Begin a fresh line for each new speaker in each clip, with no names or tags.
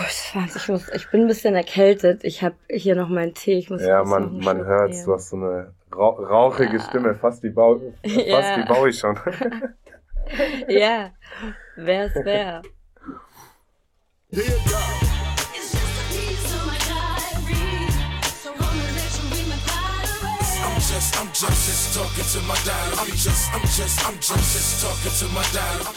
Ich bin ein bisschen erkältet. Ich habe hier noch meinen Tee. Ich muss
Ja, man hört, du hast so eine rauchige Stimme, fast wie Bowie schon.
Ja, wär's wär.
I'm just talking to my dial. I'm just talking to my dial.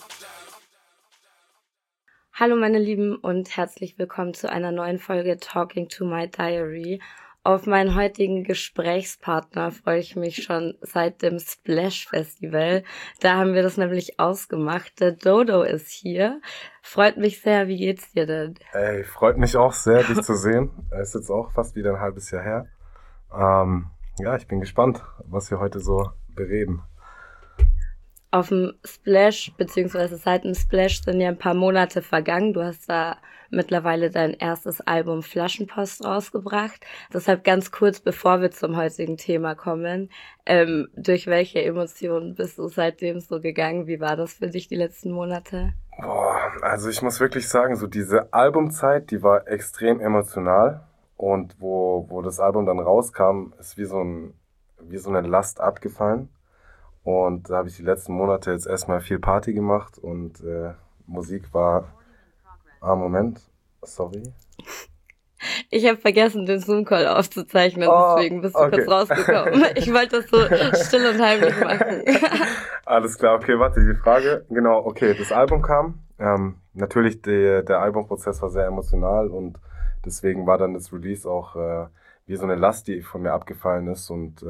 Hallo meine Lieben und herzlich willkommen zu einer neuen Folge Talking to my Diary. Auf meinen heutigen Gesprächspartner freue ich mich schon seit dem Splash Festival. Da haben wir das nämlich ausgemacht. Der Dodo ist hier. Freut mich sehr. Wie geht's dir denn?
Ey, freut mich auch sehr, dich zu sehen. Ist jetzt auch fast wieder ein halbes Jahr her. Ja, ich bin gespannt, was wir heute so bereden.
Auf dem Splash, beziehungsweise seit dem Splash sind ja ein paar Monate vergangen. Du hast da mittlerweile dein erstes Album Flaschenpost rausgebracht. Deshalb ganz kurz, bevor wir zum heutigen Thema kommen, durch welche Emotionen bist du seitdem so gegangen? Wie war das für dich die letzten Monate?
Also ich muss wirklich sagen, so diese Albumzeit, die war extrem emotional. Und wo das Album dann rauskam, ist wie so eine Last abgefallen. Und da habe ich die letzten Monate jetzt erstmal viel Party gemacht und Musik war... Moment, sorry.
Ich habe vergessen, den Zoom-Call aufzuzeichnen, deswegen bist du kurz rausgekommen. Ich wollte das so still und heimlich machen.
Alles klar, okay, warte, die Frage. Genau, okay, das Album kam. Natürlich, der Albumprozess war sehr emotional und deswegen war dann das Release auch wie so eine Last, die von mir abgefallen ist und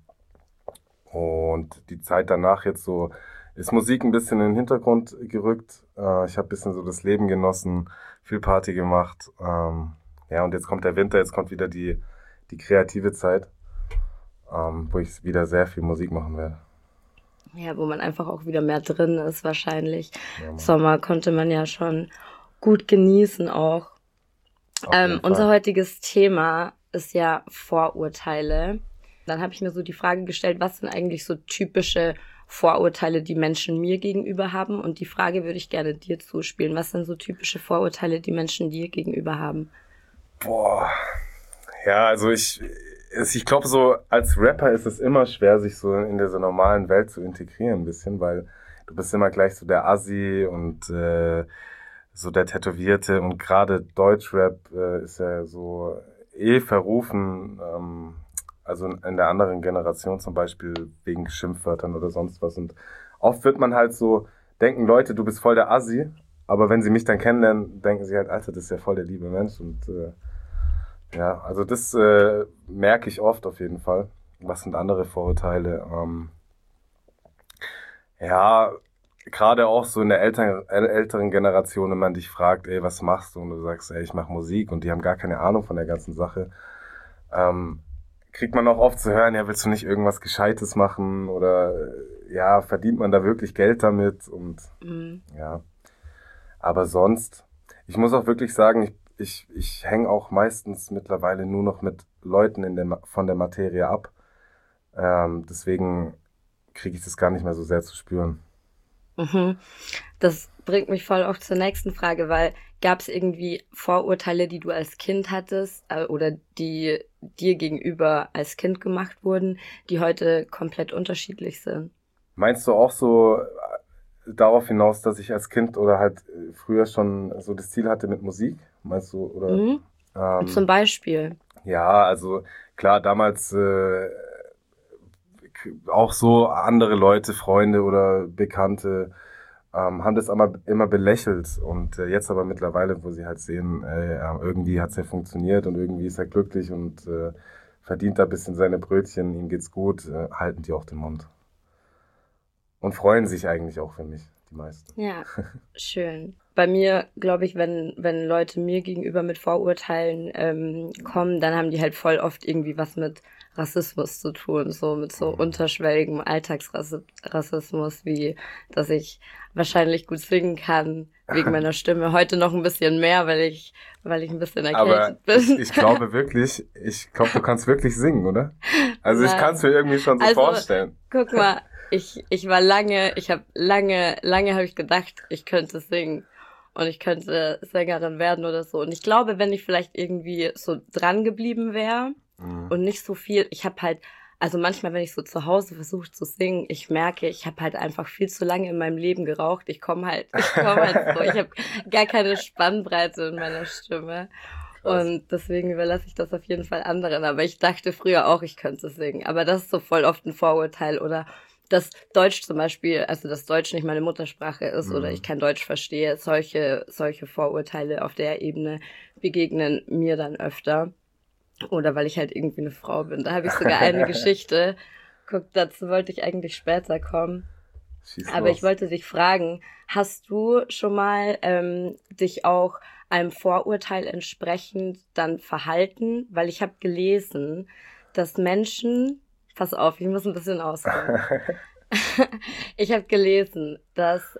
die Zeit danach jetzt so ist Musik ein bisschen in den Hintergrund gerückt. Ich habe ein bisschen so das Leben genossen, viel Party gemacht. Ja, und jetzt kommt der Winter, jetzt kommt wieder die kreative Zeit, wo ich wieder sehr viel Musik machen werde.
Ja, wo man einfach auch wieder mehr drin ist wahrscheinlich. Ja, Sommer konnte man ja schon gut genießen auch. Unser heutiges Thema ist ja Vorurteile. Dann habe ich mir so die Frage gestellt, was sind eigentlich so typische Vorurteile, die Menschen mir gegenüber haben? Und die Frage würde ich gerne dir zuspielen. Was sind so typische Vorurteile, die Menschen dir gegenüber haben?
Ja, also ich glaube so, als Rapper ist es immer schwer, sich so in dieser normalen Welt zu integrieren ein bisschen, weil du bist immer gleich so der Assi und so der Tätowierte und gerade Deutschrap ist ja so verrufen, also in der anderen Generation zum Beispiel wegen Schimpfwörtern oder sonst was. Und oft wird man halt so denken, Leute, du bist voll der Assi, aber wenn sie mich dann kennenlernen, denken sie halt, Alter, das ist ja voll der liebe Mensch. Und ja, also das merke ich oft auf jeden Fall. Was sind andere Vorurteile? Ja, gerade auch so in der älteren Generation, wenn man dich fragt, ey, was machst du? Und du sagst, ey, ich mache Musik und die haben gar keine Ahnung von der ganzen Sache. Kriegt man auch oft zu hören, ja, willst du nicht irgendwas Gescheites machen oder ja, verdient man da wirklich Geld damit und ja. Aber sonst, ich muss auch wirklich sagen, ich hänge auch meistens mittlerweile nur noch mit Leuten von der Materie ab. Deswegen kriege ich das gar nicht mehr so sehr zu spüren.
Das bringt mich voll auch zur nächsten Frage, weil gab es irgendwie Vorurteile, die du als Kind hattest oder die dir gegenüber als Kind gemacht wurden, die heute komplett unterschiedlich sind?
Meinst du auch so darauf hinaus, dass ich als Kind oder halt früher schon so das Ziel hatte mit Musik? Meinst du? Oder,
zum Beispiel?
Ja, also klar, damals auch so andere Leute, Freunde oder Bekannte haben das immer belächelt und jetzt aber mittlerweile, wo sie halt sehen, irgendwie hat's ja funktioniert und irgendwie ist er glücklich und verdient da ein bisschen seine Brötchen, ihm geht's gut, halten die auch den Mund. Und freuen sich eigentlich auch für mich, die meisten.
Ja, schön. Bei mir, glaube ich, wenn Leute mir gegenüber mit Vorurteilen kommen, dann haben die halt voll oft irgendwie was mit Rassismus zu tun, so mit so unterschwelligem Alltagsrassismus, wie dass ich wahrscheinlich gut singen kann, wegen meiner Stimme. Heute noch ein bisschen mehr, weil ich ein bisschen erkältet bin.
Ich glaube wirklich, du kannst wirklich singen, oder? Also ich kann es mir irgendwie schon so vorstellen.
Guck mal, ich habe lange habe ich gedacht, ich könnte singen. und ich könnte Sängerin werden oder so. Und ich glaube, wenn ich vielleicht irgendwie so dran geblieben wäre und nicht so viel, ich habe halt, also manchmal, wenn ich so zu Hause versuche zu singen, ich merke, ich habe halt einfach viel zu lange in meinem Leben geraucht. Ich komme halt so, ich habe gar keine Spannbreite in meiner Stimme. Krass. Und deswegen überlasse ich das auf jeden Fall anderen. Aber ich dachte früher auch, ich könnte singen. Aber das ist so voll oft ein Vorurteil. Oder dass Deutsch zum Beispiel, also dass Deutsch nicht meine Muttersprache ist oder ich kein Deutsch verstehe. Solche Vorurteile auf der Ebene begegnen mir dann öfter. Oder weil ich halt irgendwie eine Frau bin. Da habe ich sogar eine Geschichte. Guck, dazu wollte ich eigentlich später kommen. Aber ich wollte dich fragen, hast du schon mal dich auch einem Vorurteil entsprechend dann verhalten? Weil ich habe gelesen, dass Menschen, pass auf, ich muss ein bisschen ausholen. Ich habe gelesen, dass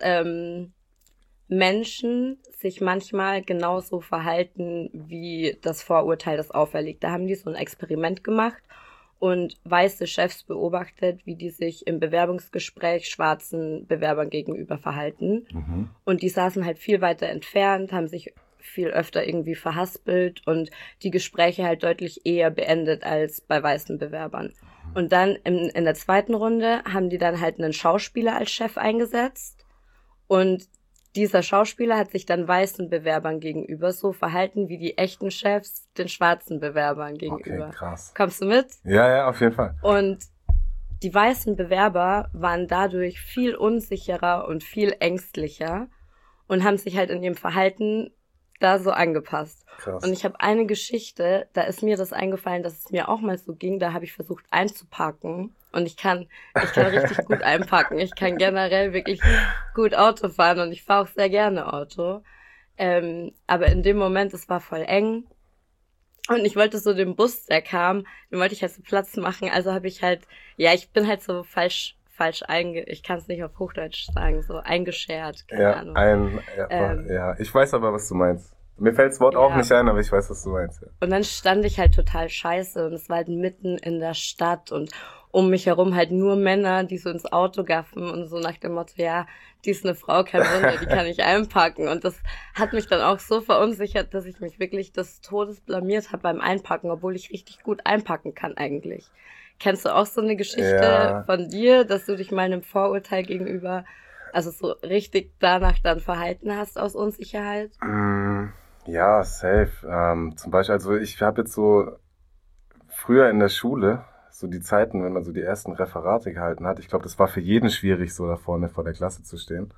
Menschen sich manchmal genauso verhalten, wie das Vorurteil das auferlegt. Da haben die so ein Experiment gemacht und weiße Chefs beobachtet, wie die sich im Bewerbungsgespräch schwarzen Bewerbern gegenüber verhalten. Mhm. Und die saßen halt viel weiter entfernt, haben sich viel öfter irgendwie verhaspelt und die Gespräche halt deutlich eher beendet als bei weißen Bewerbern. Und dann in der zweiten Runde haben die dann halt einen Schauspieler als Chef eingesetzt und dieser Schauspieler hat sich dann weißen Bewerbern gegenüber so verhalten, wie die echten Chefs den schwarzen Bewerbern gegenüber.
Okay, krass.
Kommst du mit?
Ja, auf jeden Fall.
Und die weißen Bewerber waren dadurch viel unsicherer und viel ängstlicher und haben sich halt in ihrem Verhalten da so angepasst. Krass. Und ich habe eine Geschichte, da ist mir das eingefallen, dass es mir auch mal so ging, da habe ich versucht einzuparken und ich kann richtig gut einparken. Ich kann generell wirklich gut Auto fahren und ich fahre auch sehr gerne Auto. Aber in dem Moment, es war voll eng und ich wollte so den Bus, der kam, den wollte ich halt so Platz machen, also habe ich halt, ja, ich bin halt so falsch ich kann es nicht auf Hochdeutsch sagen, so eingeschert, keine Ahnung.
Ich weiß aber, was du meinst. Mir fällt das Wort auch nicht ein, aber ich weiß, was du meinst. Ja.
Und dann stand ich halt total scheiße und es war halt mitten in der Stadt und um mich herum halt nur Männer, die so ins Auto gaffen und so nach dem Motto, ja, die ist eine Frau, kein Wunder, die kann ich einpacken. Und das hat mich dann auch so verunsichert, dass ich mich wirklich des Todes blamiert habe beim Einpacken, obwohl ich richtig gut einpacken kann eigentlich. Kennst du auch so eine Geschichte von dir, dass du dich mal einem Vorurteil gegenüber, also so richtig danach dann verhalten hast aus Unsicherheit?
Ja, safe. Zum Beispiel, also ich habe jetzt so früher in der Schule, so die Zeiten, wenn man so die ersten Referate gehalten hat, ich glaube, das war für jeden schwierig, so da vorne vor der Klasse zu stehen.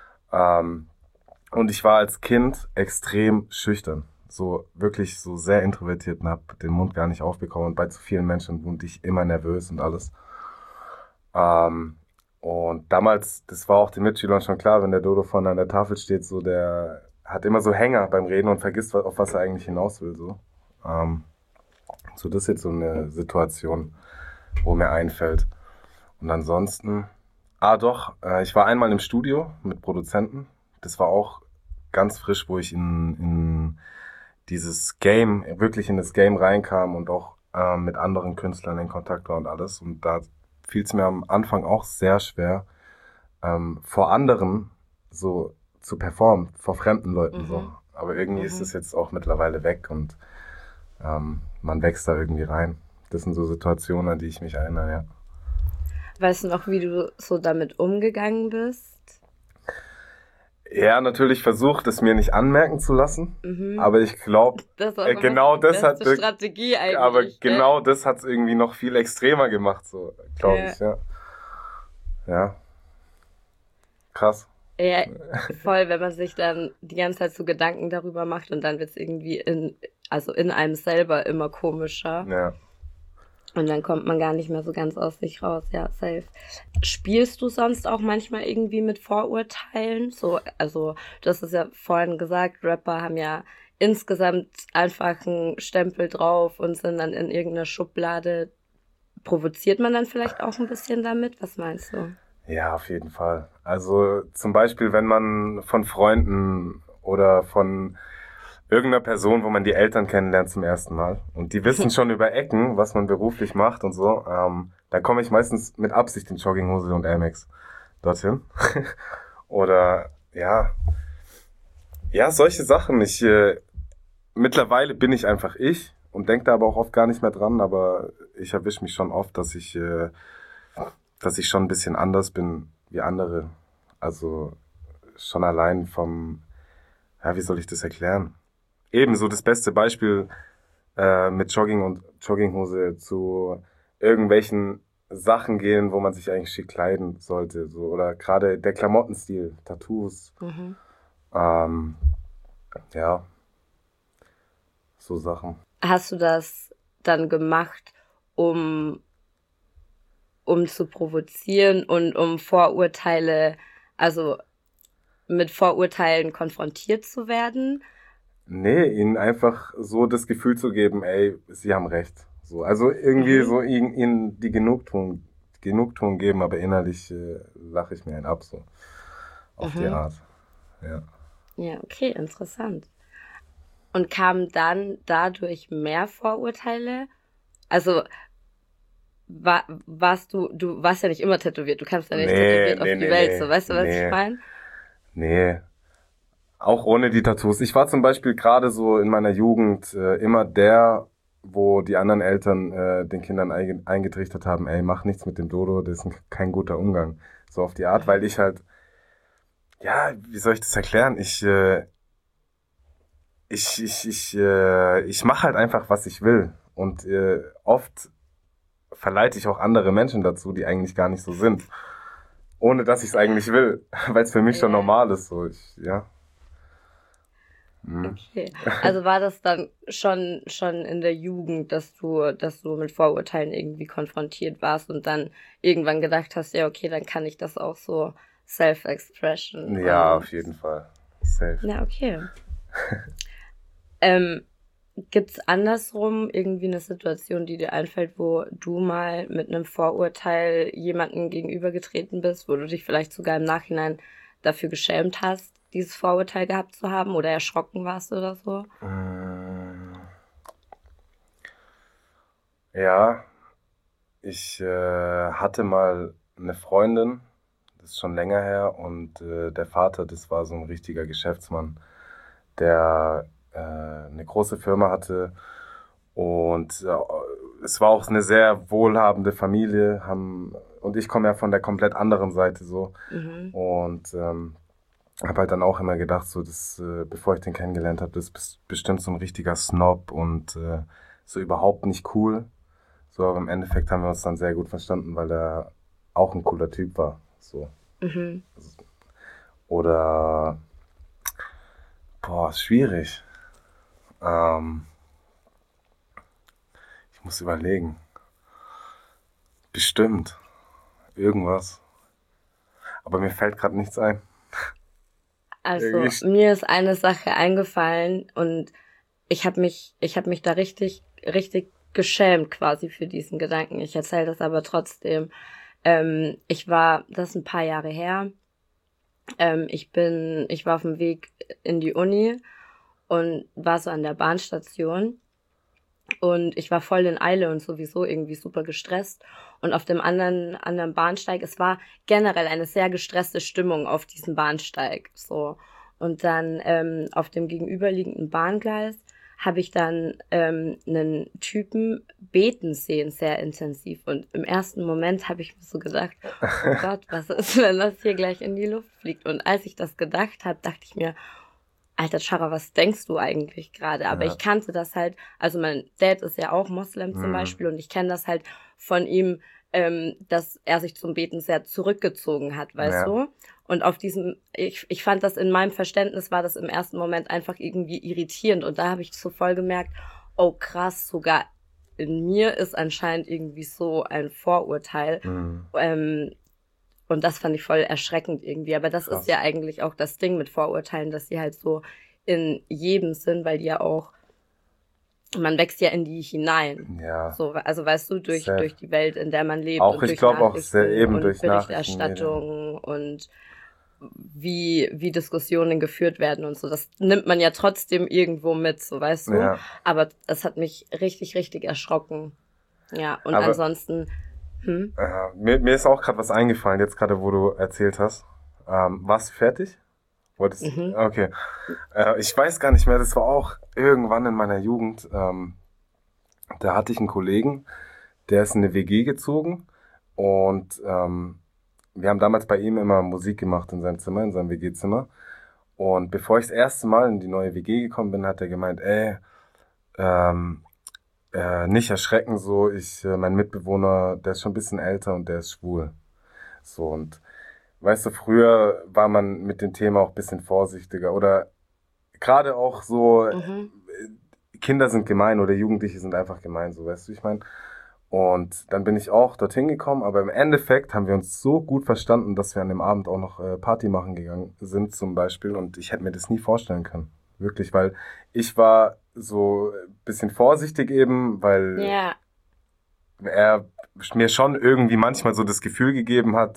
Und ich war als Kind extrem schüchtern. So wirklich so sehr introvertiert und hab den Mund gar nicht aufbekommen und bei zu vielen Menschen wurde ich immer nervös und alles. Und damals, das war auch den Mitschülern schon klar, wenn der Dodo vorne an der Tafel steht, so der hat immer so Hänger beim Reden und vergisst, auf was er eigentlich hinaus will. So, so das ist jetzt so eine Situation, wo mir einfällt. Und ansonsten, ich war einmal im Studio mit Produzenten. Das war auch ganz frisch, wo ich in dieses Game, wirklich in das Game reinkam und auch mit anderen Künstlern in Kontakt war und alles. Und da fiel es mir am Anfang auch sehr schwer, vor anderen so zu performen, vor fremden Leuten so. Aber irgendwie ist es jetzt auch mittlerweile weg und man wächst da irgendwie rein. Das sind so Situationen, an die ich mich erinnere, ja.
Weißt du noch, wie du so damit umgegangen bist?
Ja, natürlich versucht, es mir nicht anmerken zu lassen, aber ich glaube, genau das hat
Strategie eigentlich.
Aber genau das hat es irgendwie noch viel extremer gemacht, so glaube ich, ja. Ja, krass.
Ja, voll, wenn man sich dann die ganze Zeit so Gedanken darüber macht und dann wird es irgendwie in einem selber immer komischer.
Ja.
Und dann kommt man gar nicht mehr so ganz aus sich raus, ja, safe. Spielst du sonst auch manchmal irgendwie mit Vorurteilen? So, also, du hast es ja vorhin gesagt, Rapper haben ja insgesamt einfach einen Stempel drauf und sind dann in irgendeiner Schublade. Provoziert man dann vielleicht auch ein bisschen damit? Was meinst du?
Ja, auf jeden Fall. Also zum Beispiel, wenn man von Freunden oder von irgendeiner Person, wo man die Eltern kennenlernt zum ersten Mal und die wissen schon über Ecken, was man beruflich macht und so, dann komme ich meistens mit Absicht in Jogginghose und Air Max dorthin. Oder ja, Ja, solche Sachen. Mittlerweile bin ich einfach ich und denke da aber auch oft gar nicht mehr dran, aber ich erwische mich schon oft, dass ich schon ein bisschen anders bin wie andere. Also schon allein ja, wie soll ich das erklären? Ebenso das beste Beispiel mit Jogging und Jogginghose zu irgendwelchen Sachen gehen, wo man sich eigentlich schick kleiden sollte. So, oder gerade der Klamottenstil, Tattoos, ähm, ja, so Sachen.
Hast du das dann gemacht, um zu provozieren und um Vorurteile, also mit Vorurteilen konfrontiert zu werden?
Nee, ihnen einfach so das Gefühl zu geben, ey, sie haben recht. So, also irgendwie so ihnen die Genugtuung geben, aber innerlich lache ich mir einen ab, so. Auf die Art. Ja.
Ja, okay, interessant. Und kamen dann dadurch mehr Vorurteile? Also warst du warst ja nicht immer tätowiert, du kamst ja nicht tätowiert auf die Welt, so, weißt du, was ich meine?
Nee, auch ohne die Tattoos. Ich war zum Beispiel gerade so in meiner Jugend immer der, wo die anderen Eltern den Kindern eingetrichtert haben, ey, mach nichts mit dem Dodo, das ist kein guter Umgang. So auf die Art, weil ich halt, ja, wie soll ich das erklären? Ich mache halt einfach, was ich will. Und oft verleite ich auch andere Menschen dazu, die eigentlich gar nicht so sind. Ohne dass ich es eigentlich will. Weil es für mich schon normal ist. So, ja.
Okay. Also war das dann schon in der Jugend, dass du mit Vorurteilen irgendwie konfrontiert warst und dann irgendwann gedacht hast, ja, okay, dann kann ich das auch so Self-Expression.
Ja, auf jeden Fall. Safe.
Ja, okay. Gibt's andersrum irgendwie eine Situation, die dir einfällt, wo du mal mit einem Vorurteil jemandem gegenübergetreten bist, wo du dich vielleicht sogar im Nachhinein dafür geschämt hast, dieses Vorurteil gehabt zu haben oder erschrocken warst oder so?
Ja, ich hatte mal eine Freundin, das ist schon länger her, und der Vater, das war so ein richtiger Geschäftsmann, der eine große Firma hatte und es war auch eine sehr wohlhabende Familie, und ich komme ja von der komplett anderen Seite so und habe halt dann auch immer gedacht, so bevor ich den kennengelernt habe, das ist bestimmt so ein richtiger Snob und so überhaupt nicht cool. So, aber im Endeffekt haben wir uns dann sehr gut verstanden, weil er auch ein cooler Typ war. So. Oder ist schwierig. Ich muss überlegen. Bestimmt. Irgendwas. Aber mir fällt gerade nichts ein.
Also, mir ist eine Sache eingefallen und ich habe mich da richtig geschämt quasi für diesen Gedanken. Ich erzähle das aber trotzdem. Das ist ein paar Jahre her. Ich war auf dem Weg in die Uni und war so an der Bahnstation und ich war voll in Eile und sowieso irgendwie super gestresst und auf dem anderen Bahnsteig, es war generell eine sehr gestresste Stimmung auf diesem Bahnsteig, so. Und dann auf dem gegenüberliegenden Bahngleis habe ich dann einen Typen beten sehen, sehr intensiv. Und im ersten Moment habe ich mir so gedacht, oh Gott, was ist, wenn das hier gleich in die Luft fliegt? Und als ich das gedacht habe, dachte ich mir, Alter Chara, was denkst du eigentlich gerade? Aber ich kannte das halt, also mein Dad ist ja auch Moslem zum Beispiel und ich kenne das halt von ihm, dass er sich zum Beten sehr zurückgezogen hat, weißt du? Und auf diesem, ich fand das in meinem Verständnis, war das im ersten Moment einfach irgendwie irritierend. Und da habe ich so voll gemerkt, oh krass, sogar in mir ist anscheinend irgendwie so ein Vorurteil. Und das fand ich voll erschreckend irgendwie. Aber das ist ja eigentlich auch das Ding mit Vorurteilen, dass sie halt so in jedem sind, weil die ja auch, man wächst ja in die hinein.
Ja.
So, also weißt du, durch die Welt, in der man lebt.
Auch
und durch
ich glaube auch
Nachrichten
eben
und
durch
Berichterstattung und wie Diskussionen geführt werden und so. Das nimmt man ja trotzdem irgendwo mit, so weißt du.
Ja.
Aber es hat mich richtig erschrocken. Ja, und
aber
ansonsten.
mir ist auch gerade was eingefallen, jetzt gerade, wo du erzählt hast. Warst du fertig? Okay. Ich weiß gar nicht mehr, das war auch irgendwann in meiner Jugend. Da hatte ich einen Kollegen, der ist in eine WG gezogen und wir haben damals bei ihm immer Musik gemacht in seinem Zimmer, in seinem WG-Zimmer. Und bevor ich das erste Mal in die neue WG gekommen bin, hat er gemeint, nicht erschrecken so, mein Mitbewohner, der ist schon ein bisschen älter und der ist schwul. So, und weißt du, früher war man mit dem Thema auch ein bisschen vorsichtiger oder gerade auch so, Kinder sind gemein oder Jugendliche sind einfach gemein, so, weißt du, ich meine. Und dann bin ich auch dorthin gekommen, aber im Endeffekt haben wir uns so gut verstanden, dass wir an dem Abend auch noch Party machen gegangen sind zum Beispiel und ich hätte mir das nie vorstellen können. Wirklich, weil ich war so ein bisschen vorsichtig eben, weil er mir schon irgendwie manchmal so das Gefühl gegeben hat,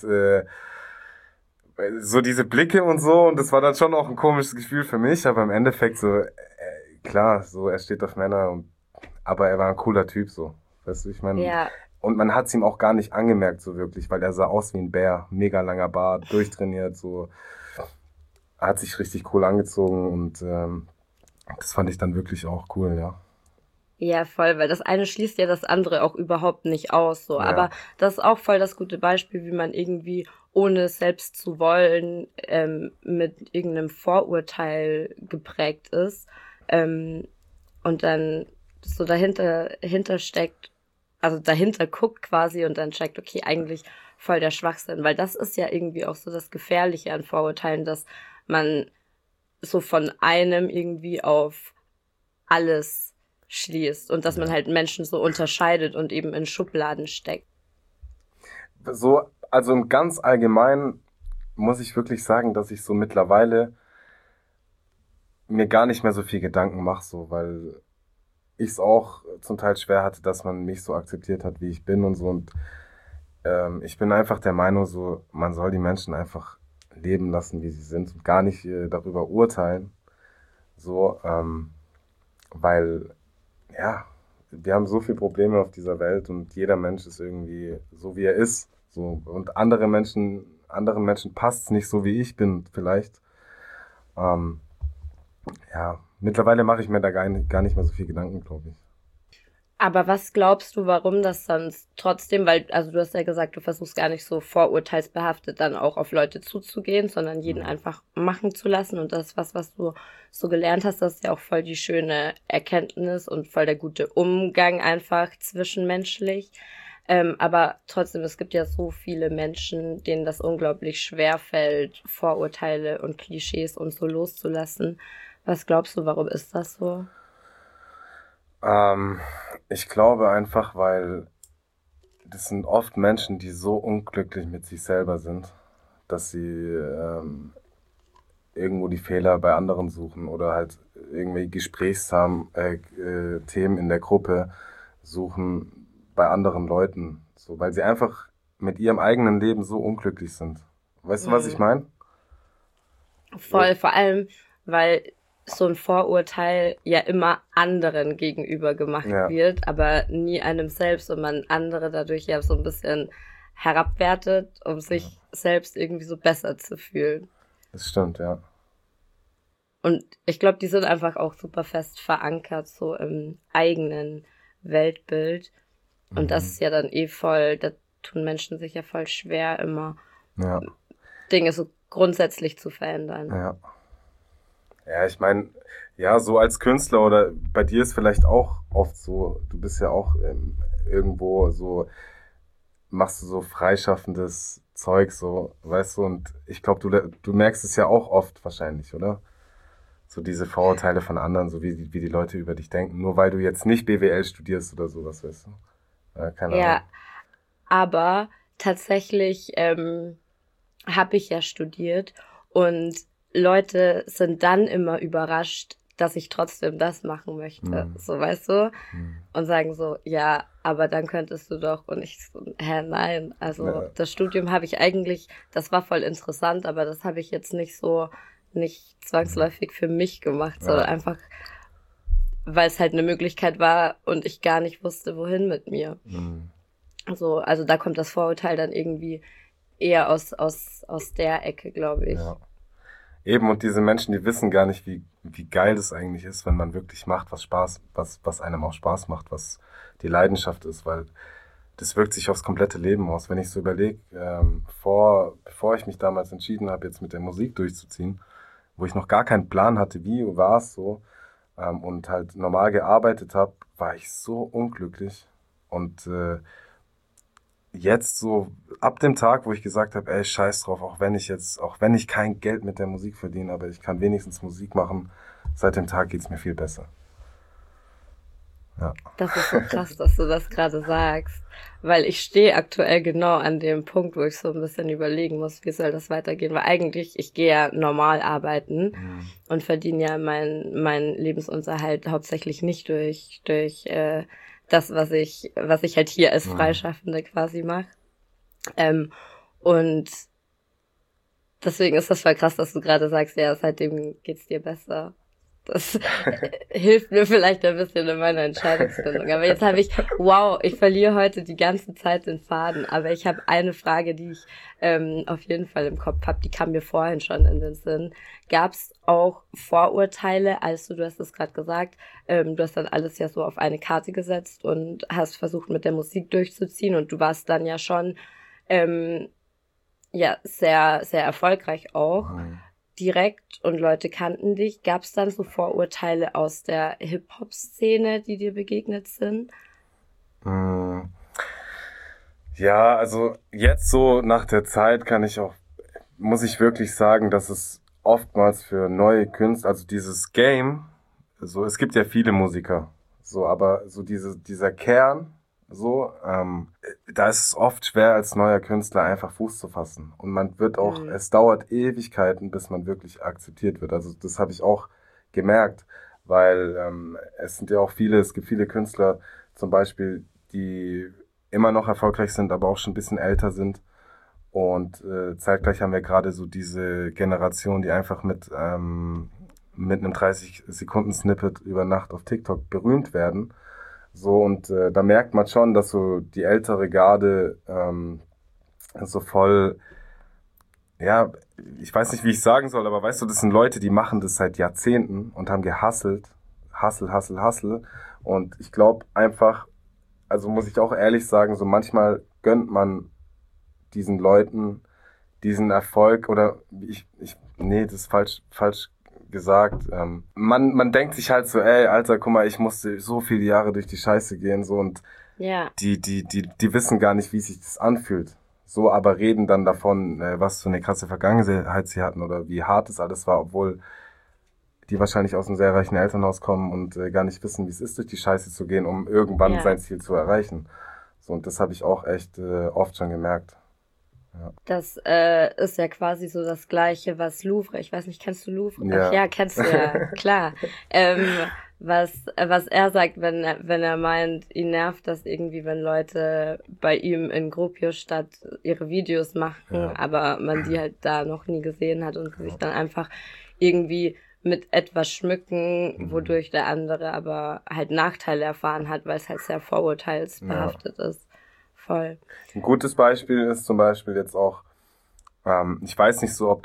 so diese Blicke und so und das war dann schon auch ein komisches Gefühl für mich, aber im Endeffekt so, klar, so er steht auf Männer, aber er war ein cooler Typ so. Weißt du, ich meine, und man hat es ihm auch gar nicht angemerkt so wirklich, weil er sah aus wie ein Bär, mega langer Bart, durchtrainiert, so, hat sich richtig cool angezogen und das fand ich dann wirklich auch cool, ja.
Ja, voll, weil das eine schließt ja das andere auch überhaupt nicht aus, so. Ja. Aber das ist auch voll das gute Beispiel, wie man irgendwie, ohne es selbst zu wollen, mit irgendeinem Vorurteil geprägt ist, und dann so dahinter steckt, also dahinter guckt quasi und dann checkt, okay, eigentlich voll der Schwachsinn, weil das ist ja irgendwie auch so das Gefährliche an Vorurteilen, dass man so von einem irgendwie auf alles schließt und dass man halt Menschen so unterscheidet und eben in Schubladen steckt.
So, also im ganz Allgemeinen muss ich wirklich sagen, dass ich so mittlerweile mir gar nicht mehr so viel Gedanken mache, so, weil ich es auch zum Teil schwer hatte, dass man mich so akzeptiert hat, wie ich bin und so. Und ich bin einfach der Meinung, so man soll die Menschen einfach leben lassen, wie sie sind und gar nicht darüber urteilen. So, weil, ja, wir haben so viele Probleme auf dieser Welt und jeder Mensch ist irgendwie so, wie er ist. So, und anderen Menschen passt es nicht so, wie ich bin, vielleicht. Ja, mittlerweile mache ich mir da gar nicht mehr so viel Gedanken, glaube ich.
Aber was glaubst du, warum das sonst trotzdem, weil, also du hast ja gesagt, du versuchst gar nicht so vorurteilsbehaftet dann auch auf Leute zuzugehen, sondern jeden einfach machen zu lassen und das, was du so gelernt hast, das ist ja auch voll die schöne Erkenntnis und voll der gute Umgang einfach zwischenmenschlich. Aber trotzdem, es gibt ja so viele Menschen, denen das unglaublich schwer fällt, Vorurteile und Klischees und so loszulassen. Was glaubst du, warum ist das so?
Ich glaube einfach, weil das sind oft Menschen, die so unglücklich mit sich selber sind, dass sie irgendwo die Fehler bei anderen suchen oder halt irgendwie Themen in der Gruppe suchen bei anderen Leuten, so, weil sie einfach mit ihrem eigenen Leben so unglücklich sind. Weißt du, was ich meine?
Voll, vor allem, weil so ein Vorurteil ja immer anderen gegenüber gemacht wird, aber nie einem selbst und man andere dadurch ja so ein bisschen herabwertet, um sich selbst irgendwie so besser zu fühlen.
Das stimmt, ja.
Und ich glaube, die sind einfach auch super fest verankert, so im eigenen Weltbild. Und das ist ja dann voll, da tun Menschen sich ja voll schwer, immer Dinge so grundsätzlich zu verändern.
Ja. Ja, ich meine, ja, so als Künstler oder bei dir ist vielleicht auch oft so, du bist ja auch irgendwo so, machst du so freischaffendes Zeug, so, weißt du, und ich glaube, du merkst es ja auch oft wahrscheinlich, oder? So diese Vorurteile von anderen, so wie die Leute über dich denken, nur weil du jetzt nicht BWL studierst oder sowas, weißt du? Keine Ahnung.
Ja, aber tatsächlich habe ich ja studiert und Leute sind dann immer überrascht, dass ich trotzdem das machen möchte, so, weißt du? Und sagen so, ja, aber dann könntest du doch, und ich so, nein, also das Studium habe ich eigentlich, das war voll interessant, aber das habe ich jetzt nicht zwangsläufig für mich gemacht, sondern einfach, weil es halt eine Möglichkeit war und ich gar nicht wusste, wohin mit mir. So, also da kommt das Vorurteil dann irgendwie eher aus der Ecke, glaube ich.
Eben, und diese Menschen, die wissen gar nicht, wie geil das eigentlich ist, wenn man wirklich macht, was einem auch Spaß macht, was die Leidenschaft ist, weil das wirkt sich aufs komplette Leben aus. Wenn ich so überlege, bevor ich mich damals entschieden habe, jetzt mit der Musik durchzuziehen, wo ich noch gar keinen Plan hatte, wie war es so, und halt normal gearbeitet habe, war ich so unglücklich. Und jetzt so ab dem Tag, wo ich gesagt habe, ey, scheiß drauf, auch wenn ich kein Geld mit der Musik verdiene, aber ich kann wenigstens Musik machen, seit dem Tag geht's mir viel besser. Ja.
Das ist so krass, dass du das gerade sagst, weil ich stehe aktuell genau an dem Punkt, wo ich so ein bisschen überlegen muss, wie soll das weitergehen, weil eigentlich, ich gehe ja normal arbeiten und verdiene ja meinen Lebensunterhalt hauptsächlich nicht durch das, was ich halt hier als Freischaffende quasi mache. Und deswegen ist das voll krass, dass du gerade sagst, ja, seitdem geht's dir besser. Das hilft mir vielleicht ein bisschen in meiner Entscheidungsfindung. Aber jetzt habe ich verliere heute die ganze Zeit den Faden. Aber ich habe eine Frage, die ich auf jeden Fall im Kopf habe, die kam mir vorhin schon in den Sinn. Gab es auch Vorurteile, du hast es gerade gesagt, du hast dann alles ja so auf eine Karte gesetzt und hast versucht, mit der Musik durchzuziehen und du warst dann ja schon sehr, sehr erfolgreich auch. Direkt und Leute kannten dich. Gab es dann so Vorurteile aus der Hip-Hop-Szene, die dir begegnet sind?
Ja, also jetzt so nach der Zeit muss ich wirklich sagen, dass es oftmals für neue Künstler, also dieses Game, so, es gibt ja viele Musiker, so, aber so dieser Kern, so, da ist es oft schwer, als neuer Künstler einfach Fuß zu fassen. Und man wird auch, es dauert Ewigkeiten, bis man wirklich akzeptiert wird. Also das habe ich auch gemerkt, weil es gibt viele Künstler zum Beispiel, die immer noch erfolgreich sind, aber auch schon ein bisschen älter sind. Und zeitgleich haben wir gerade so diese Generation, die einfach mit einem 30-Sekunden-Snippet über Nacht auf TikTok berühmt werden. So, und da merkt man schon, dass so die ältere Garde so voll, ja, ich weiß nicht, wie ich sagen soll, aber weißt du, das sind Leute, die machen das seit Jahrzehnten und haben gehustelt. Hustle. Und ich glaube einfach, also muss ich auch ehrlich sagen, so manchmal gönnt man diesen Leuten diesen Erfolg oder das ist falsch gesagt. Man denkt sich halt so, ey, Alter, guck mal, ich musste so viele Jahre durch die Scheiße gehen, so, und die wissen gar nicht, wie sich das anfühlt. So, aber reden dann davon, was für eine krasse Vergangenheit sie hatten oder wie hart es alles war, obwohl die wahrscheinlich aus einem sehr reichen Elternhaus kommen und gar nicht wissen, wie es ist, durch die Scheiße zu gehen, um irgendwann sein Ziel zu erreichen. So, und das habe ich auch echt oft schon gemerkt. Ja.
Das ist ja quasi so das Gleiche, was Louvre, ich weiß nicht, kennst du Louvre?
Ja.
Ja, kennst du ja, klar. Was er sagt, wenn er meint, ihn nervt das irgendwie, wenn Leute bei ihm in Gropiusstadt ihre Videos machen, aber man die halt da noch nie gesehen hat und sich dann einfach irgendwie mit etwas schmücken, wodurch der andere aber halt Nachteile erfahren hat, weil es halt sehr vorurteilsbehaftet ist. Voll.
Ein gutes Beispiel ist zum Beispiel jetzt auch, ich weiß nicht so, ob du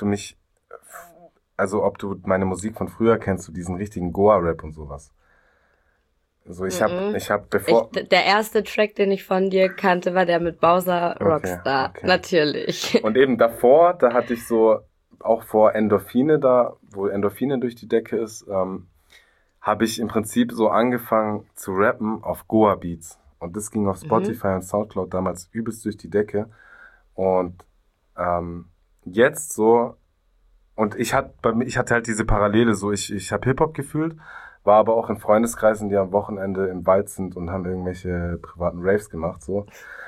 meine Musik von früher kennst, so diesen richtigen Goa-Rap und sowas. Also ich hab
der erste Track, den ich von dir kannte, war der mit Bowser Rockstar. Okay. Natürlich.
Und eben davor, da hatte ich so, auch vor Endorphine wo Endorphine durch die Decke ist, habe ich im Prinzip so angefangen zu rappen auf Goa-Beats. Und das ging auf Spotify und Soundcloud damals übelst durch die Decke. Und jetzt so, und ich hatte halt diese Parallele so, ich habe Hip-Hop gefühlt, war aber auch in Freundeskreisen, die am Wochenende im Wald sind und haben irgendwelche privaten Raves gemacht, so.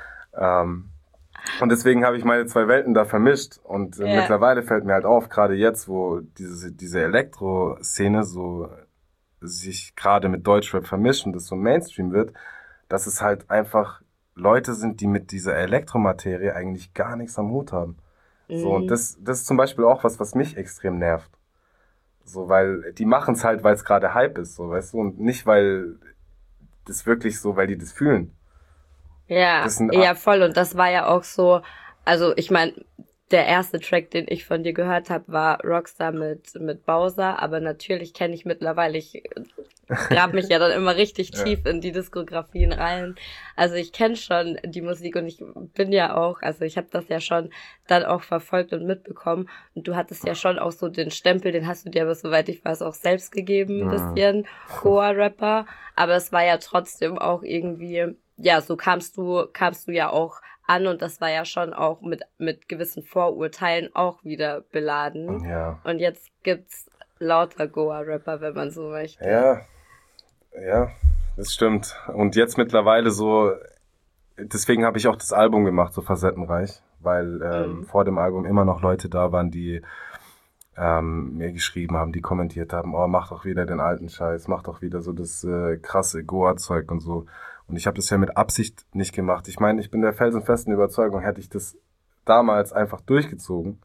Und deswegen habe ich meine zwei Welten da vermischt. Und mittlerweile fällt mir halt auf, gerade jetzt, wo diese Elektro-Szene so sich gerade mit Deutschrap vermischt und das so Mainstream wird, dass es halt einfach Leute sind, die mit dieser Elektromaterie eigentlich gar nichts am Hut haben. So, und das ist zum Beispiel auch was mich extrem nervt. So, weil die machen es halt, weil es gerade Hype ist, so, weißt du, und nicht, weil das wirklich so, weil die das fühlen.
Ja, voll. Und das war ja auch so, also ich meine, der erste Track, den ich von dir gehört habe, war Rockstar mit Bowser, aber natürlich kenne ich mittlerweile, ich grab mich ja dann immer richtig tief in die Diskografien rein. Also ich kenne schon die Musik und ich bin ja auch, also ich habe das ja schon dann auch verfolgt und mitbekommen und du hattest ja schon auch so den Stempel, den hast du dir aber, soweit ich weiß, auch selbst gegeben, ein bisschen, Goa-Rapper, aber es war ja trotzdem auch irgendwie, ja, so kamst du ja auch an und das war ja schon auch mit gewissen Vorurteilen auch wieder beladen.
Ja.
Und jetzt gibt's lauter Goa-Rapper, wenn man so möchte.
Ja, das stimmt. Und jetzt mittlerweile so, deswegen habe ich auch das Album gemacht, so facettenreich, weil vor dem Album immer noch Leute da waren, die mir geschrieben haben, die kommentiert haben, oh, mach doch wieder den alten Scheiß, mach doch wieder so das krasse Goa-Zeug und so. Und ich habe das ja mit Absicht nicht gemacht. Ich meine, ich bin der felsenfesten Überzeugung, hätte ich das damals einfach durchgezogen,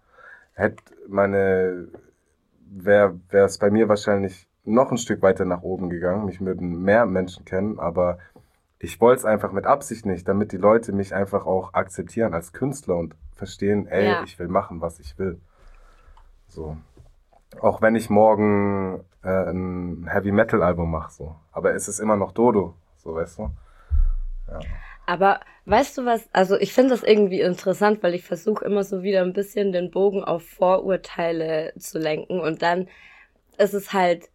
wäre es bei mir wahrscheinlich noch ein Stück weiter nach oben gegangen. Mich würden mehr Menschen kennen, aber ich wollte es einfach mit Absicht nicht, damit die Leute mich einfach auch akzeptieren als Künstler und verstehen, ich will machen, was ich will. So. Auch wenn ich morgen ein Heavy-Metal-Album mache, so. Aber es ist immer noch Dodo, so, weißt du? Ja.
Aber weißt du was, also ich finde das irgendwie interessant, weil ich versuche immer so wieder ein bisschen den Bogen auf Vorurteile zu lenken und dann ist es halt,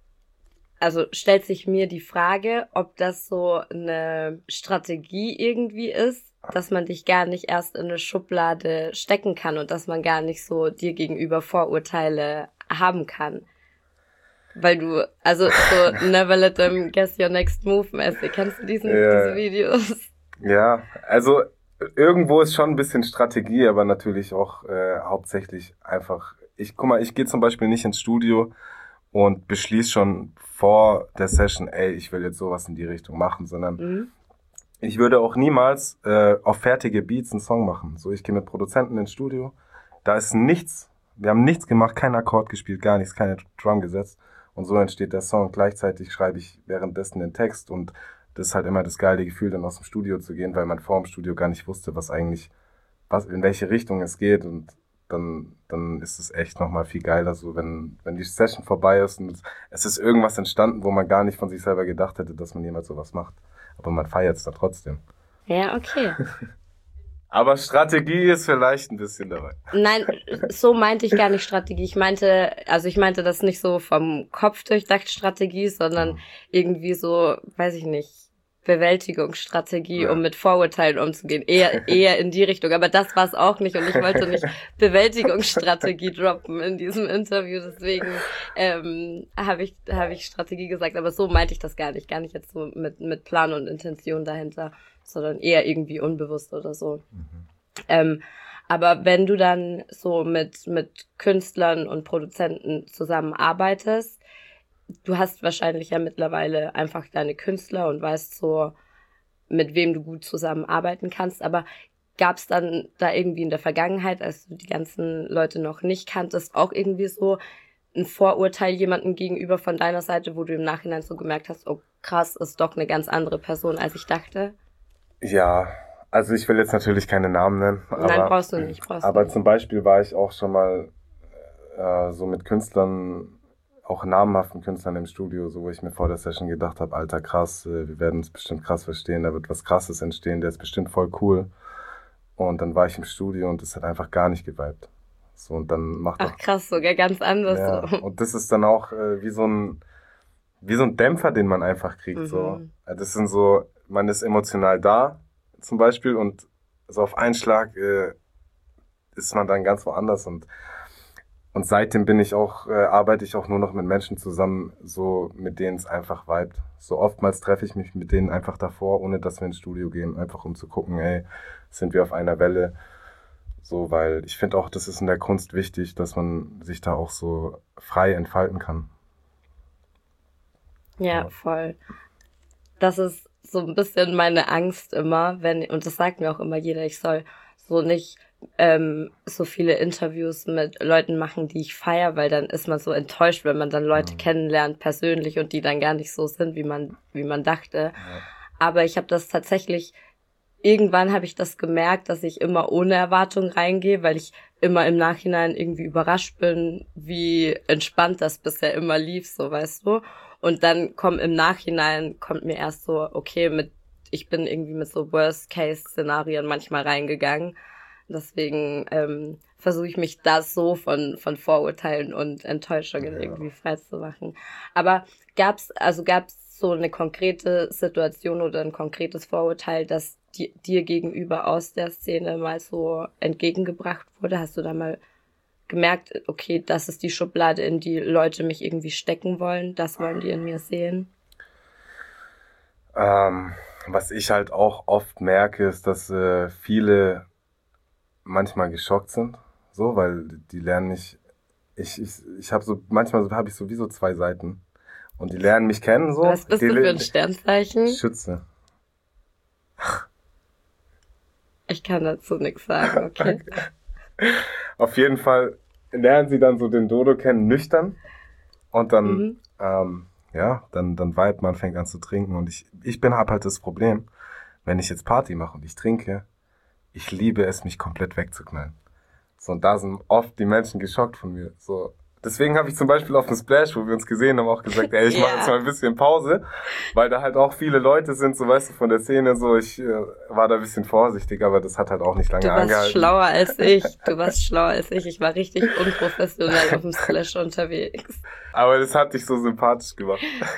also stellt sich mir die Frage, ob das so eine Strategie irgendwie ist, dass man dich gar nicht erst in eine Schublade stecken kann und dass man gar nicht so dir gegenüber Vorurteile haben kann. Weil du, also so Never Let Them Guess Your Next Move mäßig, kennst du diese Videos?
Ja, also irgendwo ist schon ein bisschen Strategie, aber natürlich auch hauptsächlich einfach, ich gehe zum Beispiel nicht ins Studio und beschließe schon vor der Session, ich will jetzt sowas in die Richtung machen, sondern ich würde auch niemals auf fertige Beats einen Song machen. So, ich gehe mit Produzenten ins Studio, da ist nichts, wir haben nichts gemacht, keinen Akkord gespielt, gar nichts, keine Drum gesetzt. Und so entsteht der Song. Gleichzeitig schreibe ich währenddessen den Text und das ist halt immer das geile Gefühl, dann aus dem Studio zu gehen, weil man vor dem Studio gar nicht wusste, in welche Richtung es geht und dann ist es echt nochmal viel geiler, so wenn die Session vorbei ist und es ist irgendwas entstanden, wo man gar nicht von sich selber gedacht hätte, dass man jemals sowas macht. Aber man feiert es da trotzdem.
Ja, okay.
Aber Strategie ist vielleicht ein bisschen dabei.
Nein, so meinte ich gar nicht Strategie. Ich meinte das nicht so vom Kopf durchdacht Strategie, sondern irgendwie so, weiß ich nicht, Bewältigungsstrategie, um mit Vorurteilen umzugehen. Eher in die Richtung. Aber das war es auch nicht und ich wollte nicht Bewältigungsstrategie droppen in diesem Interview. Deswegen habe ich Strategie gesagt. Aber so meinte ich das gar nicht. Gar nicht jetzt so mit Plan und Intention dahinter, sondern eher irgendwie unbewusst oder so. Aber wenn du dann so mit Künstlern und Produzenten zusammenarbeitest, du hast wahrscheinlich ja mittlerweile einfach deine Künstler und weißt so, mit wem du gut zusammenarbeiten kannst, aber gab es dann da irgendwie in der Vergangenheit, als du die ganzen Leute noch nicht kanntest, auch irgendwie so ein Vorurteil jemandem gegenüber von deiner Seite, wo du im Nachhinein so gemerkt hast, oh krass, ist doch eine ganz andere Person, als ich dachte?
Ja, also ich will jetzt natürlich keine Namen nennen.
Nein, brauchst du nicht.
Aber zum Beispiel war ich auch schon mal so mit Künstlern, auch namhaften Künstlern im Studio, so wo ich mir vor der Session gedacht habe, Alter, krass, wir werden es bestimmt krass verstehen, da wird was Krasses entstehen, der ist bestimmt voll cool. Und dann war ich im Studio und das hat einfach gar nicht geweibt. So, und dann macht
Ach krass, sogar ganz anders.
Ja,
so.
Und das ist dann auch wie so ein Dämpfer, den man einfach kriegt. So. Das sind so, man ist emotional da, zum Beispiel, und so auf einen Schlag ist man dann ganz woanders und seitdem arbeite ich auch nur noch mit Menschen zusammen, so mit denen es einfach vibet. So oftmals treffe ich mich mit denen einfach davor, ohne dass wir ins Studio gehen, einfach um zu gucken, sind wir auf einer Welle. So, weil ich finde auch, das ist in der Kunst wichtig, dass man sich da auch so frei entfalten kann.
Ja, voll. Das ist so ein bisschen meine Angst immer, und das sagt mir auch immer jeder, ich soll so nicht so viele Interviews mit Leuten machen, die ich feiere, weil dann ist man so enttäuscht, wenn man dann Leute kennenlernt persönlich und die dann gar nicht so sind, wie man dachte. Ja. Aber ich habe das tatsächlich, irgendwann habe ich das gemerkt, dass ich immer ohne Erwartung reingehe, weil ich immer im Nachhinein irgendwie überrascht bin, wie entspannt das bisher immer lief, so, weißt du. Und dann kommt mir erst so, okay, ich bin irgendwie mit so Worst-Case-Szenarien manchmal reingegangen. Deswegen versuche ich mich da so von Vorurteilen und Enttäuschungen irgendwie frei zu machen. Aber gab's so eine konkrete Situation oder ein konkretes Vorurteil, das dir gegenüber aus der Szene mal so entgegengebracht wurde? Hast du da mal gemerkt, okay, das ist die Schublade, in die Leute mich irgendwie stecken wollen, das wollen die in mir sehen?
Was ich halt auch oft merke, ist, dass viele manchmal geschockt sind, so, weil die lernen mich, ich habe so, manchmal habe ich sowieso 2 Seiten und die lernen mich kennen, so.
Was bist du für ein Sternzeichen?
Schütze.
Ich kann dazu nichts sagen, okay.
Auf jeden Fall lernen sie dann so den Dodo kennen, nüchtern. Und dann, dann vibet man, fängt an zu trinken. Und hab halt das Problem, wenn ich jetzt Party mache und ich trinke, ich liebe es, mich komplett wegzuknallen. So, und da sind oft die Menschen geschockt von mir. So, deswegen habe ich zum Beispiel auf dem Splash, wo wir uns gesehen haben, auch gesagt, ey, ich mache jetzt mal ein bisschen Pause, weil da halt auch viele Leute sind, so, weißt du, von der Szene, so, ich war da ein bisschen vorsichtig, aber das hat halt auch nicht lange angehalten.
Du warst schlauer als ich. Ich war richtig unprofessionell auf dem Splash unterwegs.
Aber das hat dich so sympathisch gemacht.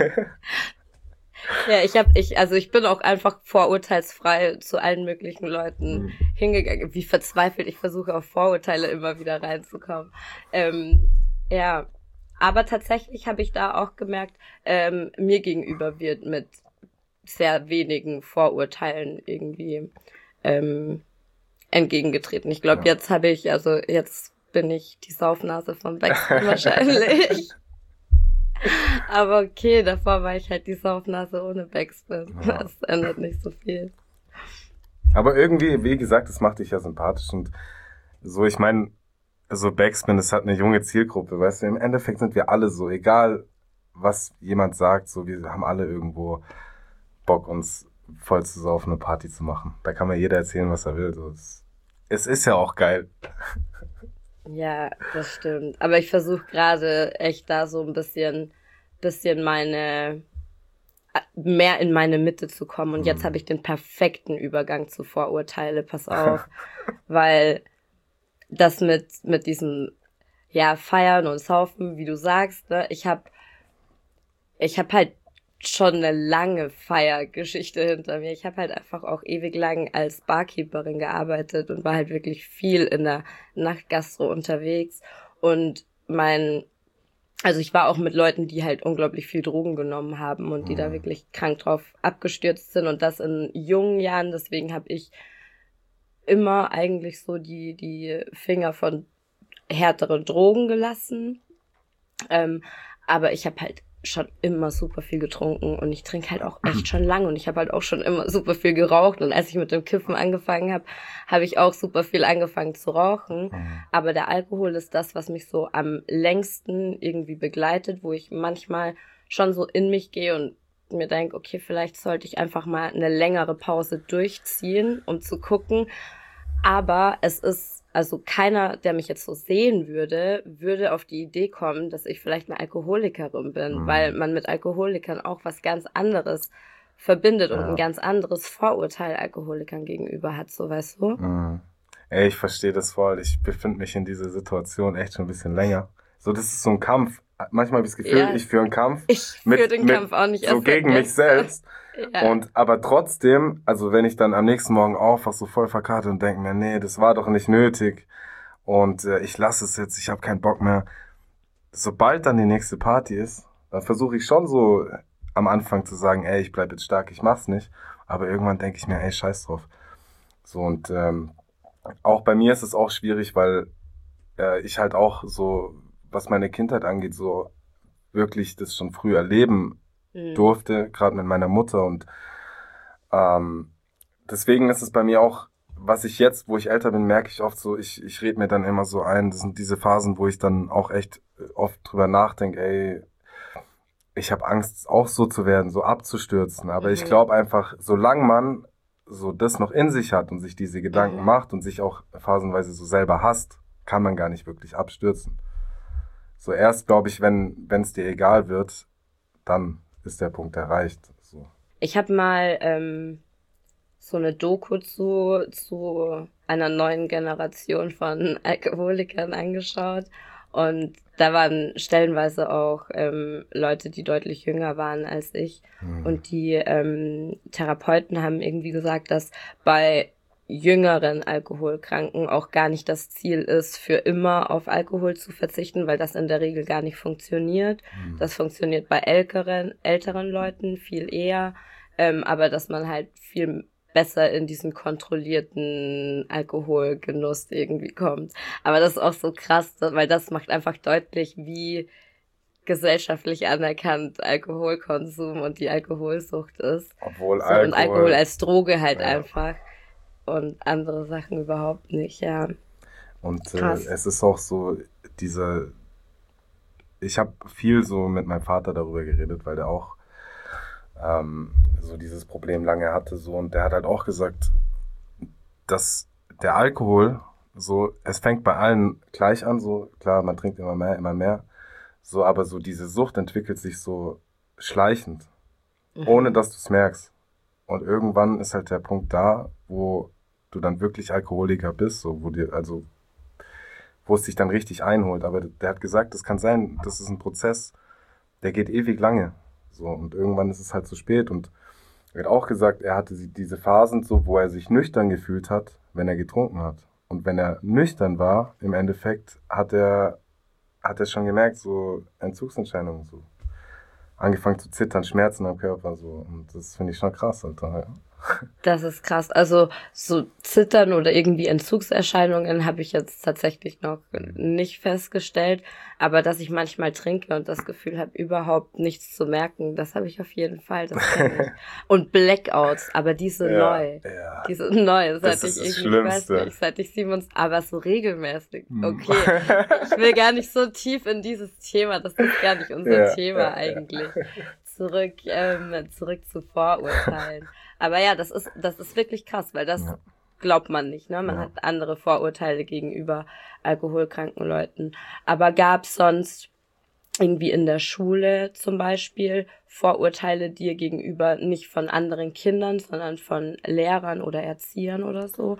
Ja, ich bin auch einfach vorurteilsfrei zu allen möglichen Leuten hingegangen. Wie verzweifelt ich versuche, auf Vorurteile immer wieder reinzukommen. Ja, aber tatsächlich habe ich da auch gemerkt, mir gegenüber wird mit sehr wenigen Vorurteilen irgendwie entgegengetreten. Ich glaube, jetzt bin ich die Saufnase von Backspin wahrscheinlich. Aber okay, davor war ich halt die Saufnase ohne Backspin. Ja. Das ändert nicht so viel.
Aber irgendwie, wie gesagt, das macht dich ja sympathisch und so, ich meine, so Backspin, das hat eine junge Zielgruppe, weißt du, im Endeffekt sind wir alle so, egal was jemand sagt, so, wir haben alle irgendwo Bock, uns voll zu saufen, eine Party zu machen. Da kann mir jeder erzählen, was er will, so. Es ist ja auch geil.
Ja, das stimmt. Aber ich versuche gerade echt da so ein bisschen mehr in meine Mitte zu kommen. Und jetzt habe ich den perfekten Übergang zu Vorurteile, pass auf. Weil das mit diesem, ja, Feiern und Saufen, wie du sagst, ne, ich hab halt schon eine lange Feiergeschichte hinter mir. Ich habe halt einfach auch ewig lang als Barkeeperin gearbeitet und war halt wirklich viel in der Nachtgastro unterwegs. Und ich war auch mit Leuten, die halt unglaublich viel Drogen genommen haben und die da wirklich krank drauf abgestürzt sind und das in jungen Jahren. Deswegen habe ich immer eigentlich so die Finger von härteren Drogen gelassen. Aber ich habe halt schon immer super viel getrunken und ich trinke halt auch echt schon lange und ich habe halt auch schon immer super viel geraucht und als ich mit dem Kiffen angefangen habe, habe ich auch super viel angefangen zu rauchen, aber der Alkohol ist das, was mich so am längsten irgendwie begleitet, wo ich manchmal schon so in mich gehe und mir denke, okay, vielleicht sollte ich einfach mal eine längere Pause durchziehen, um zu gucken, aber es ist also keiner, der mich jetzt so sehen würde auf die Idee kommen, dass ich vielleicht eine Alkoholikerin bin, weil man mit Alkoholikern auch was ganz anderes verbindet und ein ganz anderes Vorurteil Alkoholikern gegenüber hat, so, weißt du?
Ey, ich verstehe das voll. Ich befinde mich in dieser Situation echt schon ein bisschen länger. So, das ist so ein Kampf. Manchmal habe ich das Gefühl, ich führe einen Kampf.
Ich führe den Kampf auch nicht
so gegen mich selbst.
Ja.
Aber trotzdem, also wenn ich dann am nächsten Morgen aufwache, so voll verkatert und denke mir, nee, das war doch nicht nötig und ich lasse es jetzt, ich habe keinen Bock mehr. Sobald dann die nächste Party ist, dann versuche ich schon so am Anfang zu sagen, ey, ich bleib jetzt stark, ich mach's nicht. Aber irgendwann denke ich mir, ey, scheiß drauf. So, und auch bei mir ist es auch schwierig, weil ich halt auch so, was meine Kindheit angeht, so wirklich das schon früh erleben durfte, gerade mit meiner Mutter und deswegen ist es bei mir auch, was ich jetzt, wo ich älter bin, merke ich oft so, ich rede mir dann immer so ein, das sind diese Phasen, wo ich dann auch echt oft drüber nachdenke, ey, ich habe Angst auch so zu werden, so abzustürzen, aber ich glaube einfach, solange man so das noch in sich hat und sich diese Gedanken macht und sich auch phasenweise so selber hasst, kann man gar nicht wirklich abstürzen. So erst, glaube ich, wenn es dir egal wird, dann ist der Punkt erreicht. So.
Ich habe mal so eine Doku zu einer neuen Generation von Alkoholikern angeschaut. Und da waren stellenweise auch Leute, die deutlich jünger waren als ich. Und die Therapeuten haben irgendwie gesagt, dass bei jüngeren Alkoholkranken auch gar nicht das Ziel ist, für immer auf Alkohol zu verzichten, weil das in der Regel gar nicht funktioniert. Das funktioniert bei älteren Leuten viel eher, aber dass man halt viel besser in diesen kontrollierten Alkoholgenuss irgendwie kommt. Aber das ist auch so krass, weil das macht einfach deutlich, wie gesellschaftlich anerkannt Alkoholkonsum und die Alkoholsucht ist.
Obwohl
so, und Alkohol als Droge halt einfach. Und andere Sachen überhaupt nicht, ja.
Und es ist auch so, ich habe viel so mit meinem Vater darüber geredet, weil der auch so dieses Problem lange hatte, so, und der hat halt auch gesagt, dass der Alkohol so, es fängt bei allen gleich an, so, klar, man trinkt immer mehr, so, aber so diese Sucht entwickelt sich so schleichend, ohne dass du es merkst. Und irgendwann ist halt der Punkt da, wo du dann wirklich Alkoholiker bist, so, wo es dich dann richtig einholt. Aber der hat gesagt, das kann sein, das ist ein Prozess, der geht ewig lange. So, und irgendwann ist es halt zu spät. Und er hat auch gesagt, er hatte diese Phasen so, wo er sich nüchtern gefühlt hat, wenn er getrunken hat. Und wenn er nüchtern war, im Endeffekt, hat er schon gemerkt, so Entzugserscheinungen, so angefangen zu zittern, Schmerzen am Körper, so. Und das finde ich schon krass, Alter. Ja.
Das ist krass. Also so Zittern oder irgendwie Entzugserscheinungen habe ich jetzt tatsächlich noch nicht festgestellt. Aber dass ich manchmal trinke und das Gefühl habe, überhaupt nichts zu merken, das habe ich auf jeden Fall. Das kenn ich. Und Blackouts, aber die sind neu.
Ja.
Die sind neu,
Das ist das Schlimmste.
Seit ich 27, aber so regelmäßig. Okay, ich will gar nicht so tief in dieses Thema, das ist gar nicht unser Thema eigentlich. Zurück zu Vorurteilen. Aber ja, das ist wirklich krass, weil das glaubt man nicht, ne? Man hat andere Vorurteile gegenüber alkoholkranken Leuten. Aber gab's sonst irgendwie in der Schule zum Beispiel Vorurteile dir gegenüber, nicht von anderen Kindern, sondern von Lehrern oder Erziehern oder so?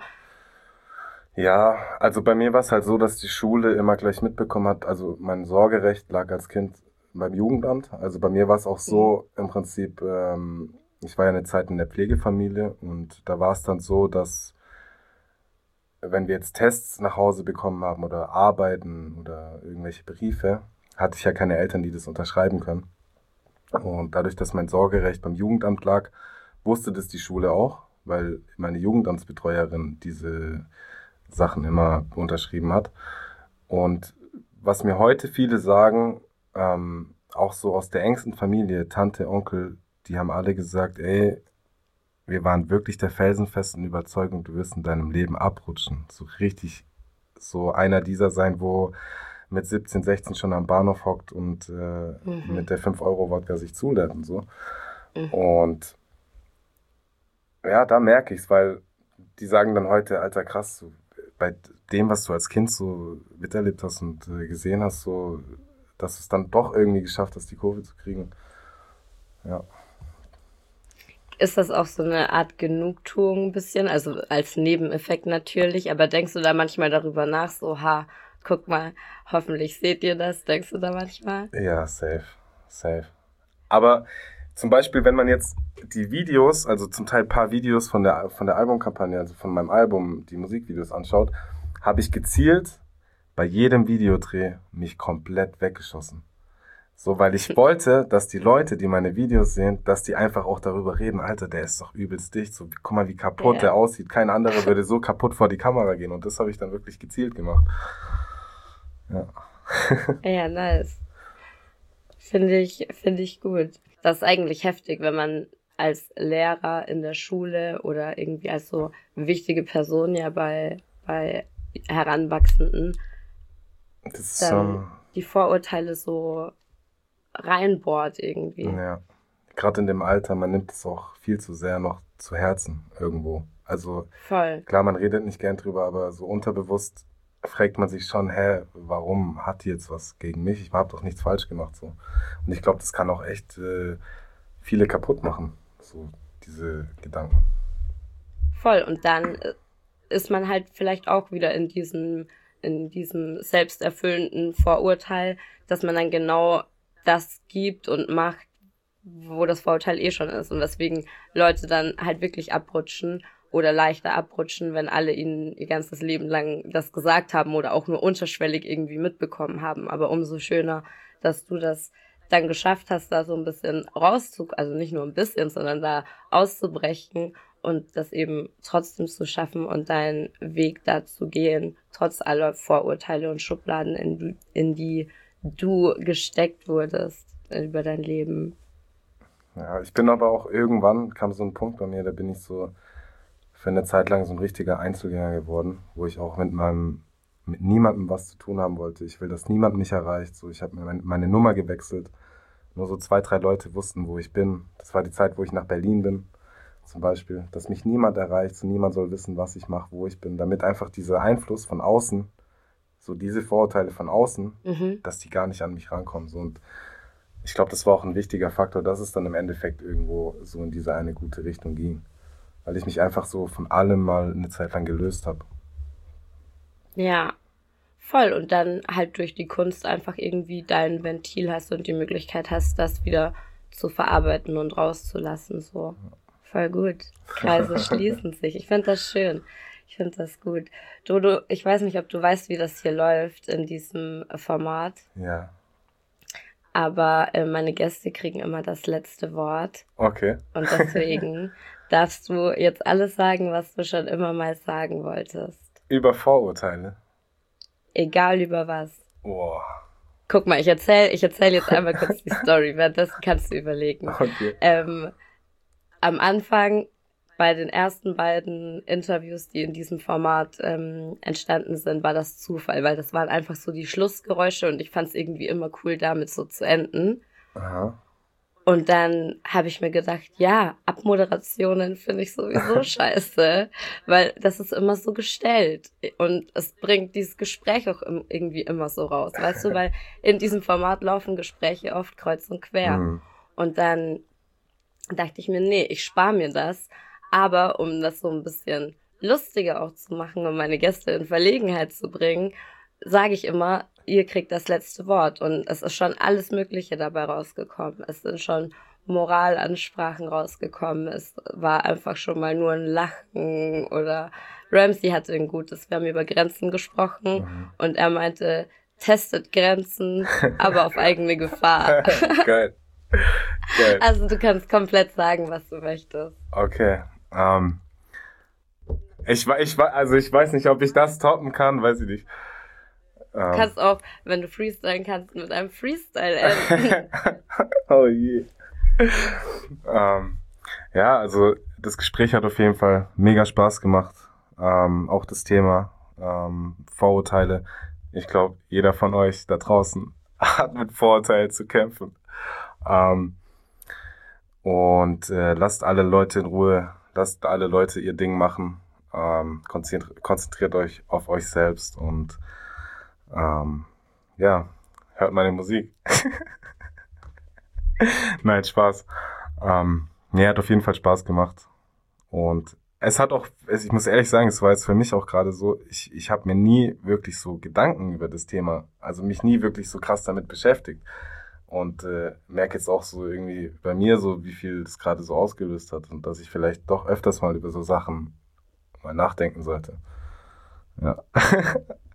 Ja, also bei mir war es halt so, dass die Schule immer gleich mitbekommen hat, also mein Sorgerecht lag als Kind beim Jugendamt. Also bei mir war es auch so, im Prinzip, ich war ja eine Zeit in der Pflegefamilie und da war es dann so, dass wenn wir jetzt Tests nach Hause bekommen haben oder Arbeiten oder irgendwelche Briefe, hatte ich ja keine Eltern, die das unterschreiben können. Und dadurch, dass mein Sorgerecht beim Jugendamt lag, wusste das die Schule auch, weil meine Jugendamtsbetreuerin diese Sachen immer unterschrieben hat. Und was mir heute viele sagen, auch so aus der engsten Familie, Tante, Onkel, die haben alle gesagt, ey, wir waren wirklich der felsenfesten Überzeugung, du wirst in deinem Leben abrutschen. So richtig, so einer dieser sein, wo mit 17, 16 schon am Bahnhof hockt und mit der 5-Euro-Wodka sich zulädt und so. Und ja, da merke ich's, weil die sagen dann heute, Alter, krass, so, bei dem, was du als Kind so miterlebt hast und gesehen hast, so, dass du es dann doch irgendwie geschafft hast, die Kurve zu kriegen. Ja.
Ist das auch so eine Art Genugtuung ein bisschen? Also als Nebeneffekt natürlich, aber denkst du da manchmal darüber nach, so, guck mal, hoffentlich seht ihr das? Denkst du da manchmal?
Ja, safe. Aber zum Beispiel, wenn man jetzt die Videos, also zum Teil ein paar Videos von der Albumkampagne, also von meinem Album, die Musikvideos anschaut, habe ich gezielt bei jedem Videodreh mich komplett weggeschossen. So, weil ich wollte, dass die Leute, die meine Videos sehen, dass die einfach auch darüber reden, Alter, der ist doch übelst dicht, so, guck mal, wie kaputt der aussieht. Kein anderer würde so kaputt vor die Kamera gehen und das habe ich dann wirklich gezielt gemacht. Ja.
Ja, nice. Finde ich gut. Das ist eigentlich heftig, wenn man als Lehrer in der Schule oder irgendwie als so wichtige Person ja bei Heranwachsenden
das ist schon
die Vorurteile so reinbohrt irgendwie.
Ja, gerade in dem Alter, man nimmt es auch viel zu sehr noch zu Herzen irgendwo. Also
voll.
Klar, man redet nicht gern drüber, aber so unterbewusst fragt man sich schon, warum hat die jetzt was gegen mich? Ich habe doch nichts falsch gemacht. So. Und ich glaube, das kann auch echt viele kaputt machen, so diese Gedanken.
Voll. Und dann ist man halt vielleicht auch wieder in diesem selbsterfüllenden Vorurteil, dass man dann genau das gibt und macht, wo das Vorurteil eh schon ist. Und deswegen Leute dann halt wirklich abrutschen oder leichter abrutschen, wenn alle ihnen ihr ganzes Leben lang das gesagt haben oder auch nur unterschwellig irgendwie mitbekommen haben. Aber umso schöner, dass du das dann geschafft hast, da so ein bisschen also nicht nur ein bisschen, sondern da auszubrechen und das eben trotzdem zu schaffen und deinen Weg da zu gehen, trotz aller Vorurteile und Schubladen, in die du gesteckt wurdest über dein Leben.
Ja, ich bin aber auch irgendwann, kam so ein Punkt bei mir, da bin ich so für eine Zeit lang so ein richtiger Einzelgänger geworden, wo ich auch mit niemandem was zu tun haben wollte. Ich will, dass niemand mich erreicht. So, ich habe mir meine Nummer gewechselt. Nur so 2, 3 Leute wussten, wo ich bin. Das war die Zeit, wo ich nach Berlin bin, zum Beispiel. Dass mich niemand erreicht, so niemand soll wissen, was ich mache, wo ich bin. Damit einfach dieser Einfluss von außen, so diese Vorurteile von außen, dass die gar nicht an mich rankommen. So, und ich glaube, das war auch ein wichtiger Faktor, dass es dann im Endeffekt irgendwo so in diese eine gute Richtung ging. Weil ich mich einfach so von allem mal eine Zeit lang gelöst habe.
Ja, voll. Und dann halt durch die Kunst einfach irgendwie dein Ventil hast und die Möglichkeit hast, das wieder zu verarbeiten und rauszulassen. So. Voll gut. Kreise schließen sich. Ich finde das schön. Ich finde das gut. Dodo, ich weiß nicht, ob du weißt, wie das hier läuft in diesem Format.
Ja.
Aber meine Gäste kriegen immer das letzte Wort.
Okay.
Und deswegen darfst du jetzt alles sagen, was du schon immer mal sagen wolltest.
Über Vorurteile?
Egal über was.
Boah.
Guck mal, ich erzähl jetzt einmal kurz die Story, währenddessen kannst du überlegen.
Okay.
Am Anfang, bei den ersten beiden Interviews, die in diesem Format entstanden sind, war das Zufall, weil das waren einfach so die Schlussgeräusche und ich fand es irgendwie immer cool, damit so zu enden.
Aha.
Und dann habe ich mir gedacht, ja, Abmoderationen finde ich sowieso scheiße, weil das ist immer so gestellt und es bringt dieses Gespräch auch irgendwie immer so raus, weißt du, weil in diesem Format laufen Gespräche oft kreuz und quer. Und dann dachte ich mir, nee, ich spare mir das, aber um das so ein bisschen lustiger auch zu machen und meine Gäste in Verlegenheit zu bringen, sage ich immer, ihr kriegt das letzte Wort. Und es ist schon alles Mögliche dabei rausgekommen. Es sind schon Moralansprachen rausgekommen. Es war einfach schon mal nur ein Lachen. Oder Ramsey hatte ein gutes, wir haben über Grenzen gesprochen. Und er meinte, testet Grenzen, aber auf eigene Gefahr.
Geil. Geil.
Also du kannst komplett sagen, was du möchtest.
Okay. Ich weiß nicht, ob ich das toppen kann, weiß ich nicht.
Du kannst auch, wenn du freestylen kannst, mit einem Freestyle enden.
Oh je. Ja, also das Gespräch hat auf jeden Fall mega Spaß gemacht. Auch das Thema Vorurteile. Ich glaube, jeder von euch da draußen hat mit Vorurteilen zu kämpfen. Lasst alle Leute in Ruhe. Lasst alle Leute ihr Ding machen. Konzentriert euch auf euch selbst und hört meine Musik. Nein, Spaß. Hat auf jeden Fall Spaß gemacht. Und es hat auch, ich muss ehrlich sagen, es war jetzt für mich auch gerade so, ich habe mir nie wirklich so Gedanken über das Thema, also mich nie wirklich so krass damit beschäftigt. Und merke jetzt auch so irgendwie bei mir so, wie viel das gerade so ausgelöst hat und dass ich vielleicht doch öfters mal über so Sachen mal nachdenken sollte. Ja.